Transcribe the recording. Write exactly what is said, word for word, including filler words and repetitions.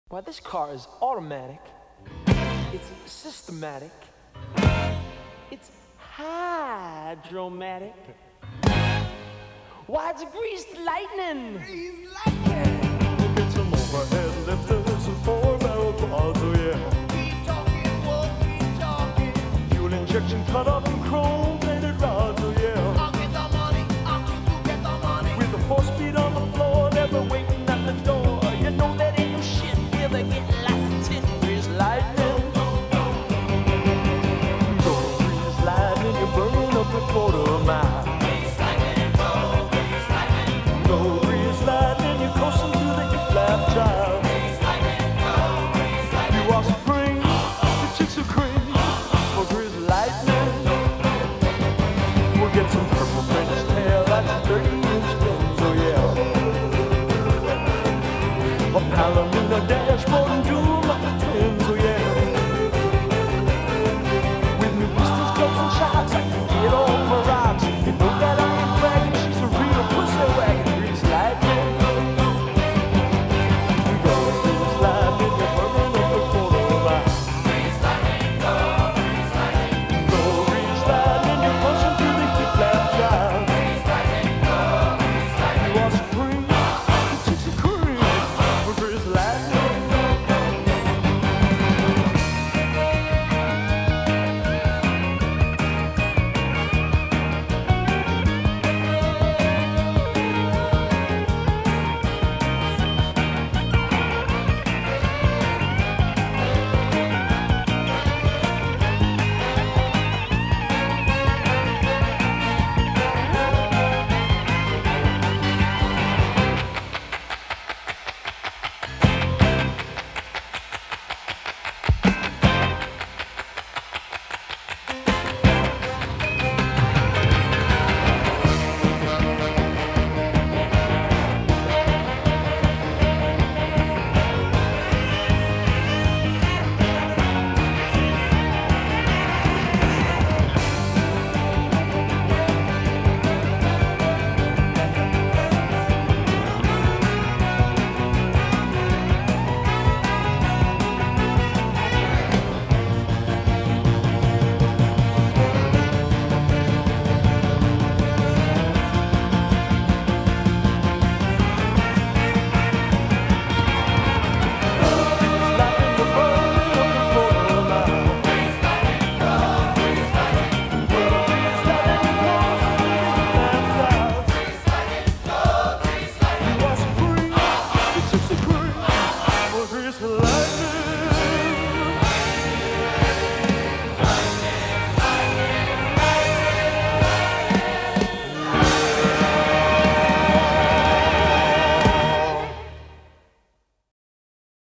Why, this car is automatic, it's systematic, it's hydromatic. Why, it's greased lightning! Greased lightning! Look at some overhead lifters and four-barrel quads, oh yeah. Keep talking, whoa, keep talking. Fuel injection cut up in chrome-plated rods, oh yeah. I'll get the money, I'll keep you get the money. With the four-speed on the floor, never waiting at the door. You know that ain't no shit, we'll be getting lots of tit. Greased lightning. Go greased lightning, you're burning up a quarter mile. Go greased lightning, you're coasting through the hip-lap drive. You are spring, your chicks are cream. For greased lightning, we'll get some purple French tail at thirty-inch fins, oh yeah. A Palomino dashboard and doom like the twins, oh yeah. With new pistols, clubs, and shots, I can get on my rocks. You know that I ain't bragging, she's a real pussy wagon. Greased lightning. Go greased lightning, you're burning up a quarter mile. Go greased lightning, you're pushing through the hip-lap drive. You are supreme, your chicks are cream. For greased lightning. Lightning.